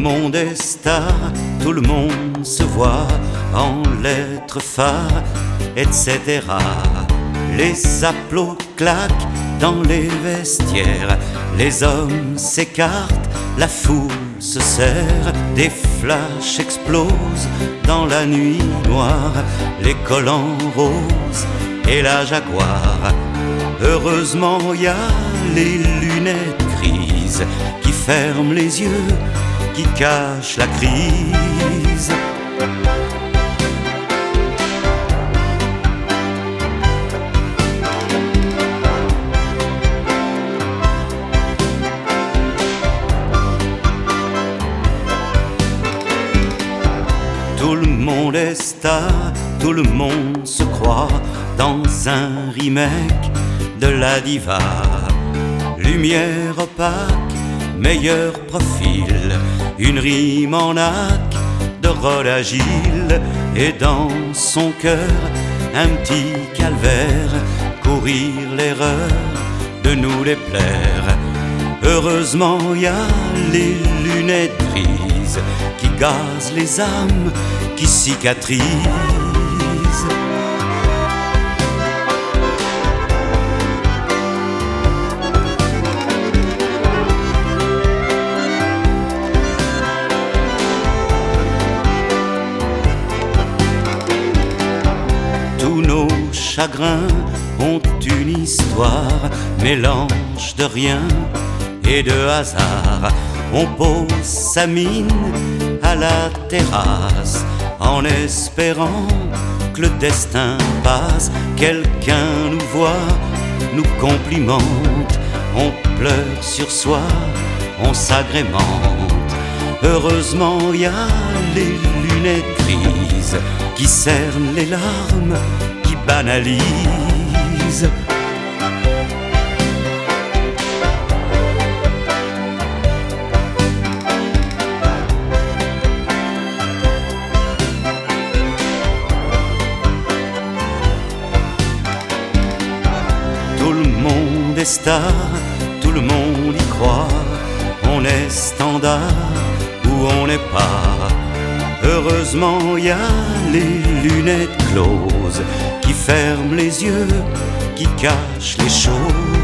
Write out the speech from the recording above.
monde est star, tout le monde se voit en lettres phares, etc. Les applaudissements claquent dans les vestiaires, les hommes s'écartent, la foule se serre, des flashs explosent dans la nuit noire, les collants roses et la Jaguar. Heureusement y a les lunettes grises qui ferment les yeux, qui cachent la crise. Tout le monde est star, tout le monde se croit dans un remake de la diva. Lumière opaque, meilleur profil, une rime en hack de rôle agile, et dans son cœur un petit calvaire, courir l'erreur de nous les plaire. Heureusement y a les lunettes grises qui gazent les âmes, qui cicatrisent. Tous nos chagrins ont une histoire, mélange de rien et de hasard. On pose sa mine à la terrasse en espérant que le destin passe. Quelqu'un nous voit, nous complimente, on pleure sur soi, on s'agrémente. Heureusement y a les lunettes grises qui cernent les larmes, qui banalisent. Tout le monde est star, tout le monde y croit, on est standard ou on n'est pas. Heureusement y a les lunettes closes qui ferment les yeux, qui cachent les choses.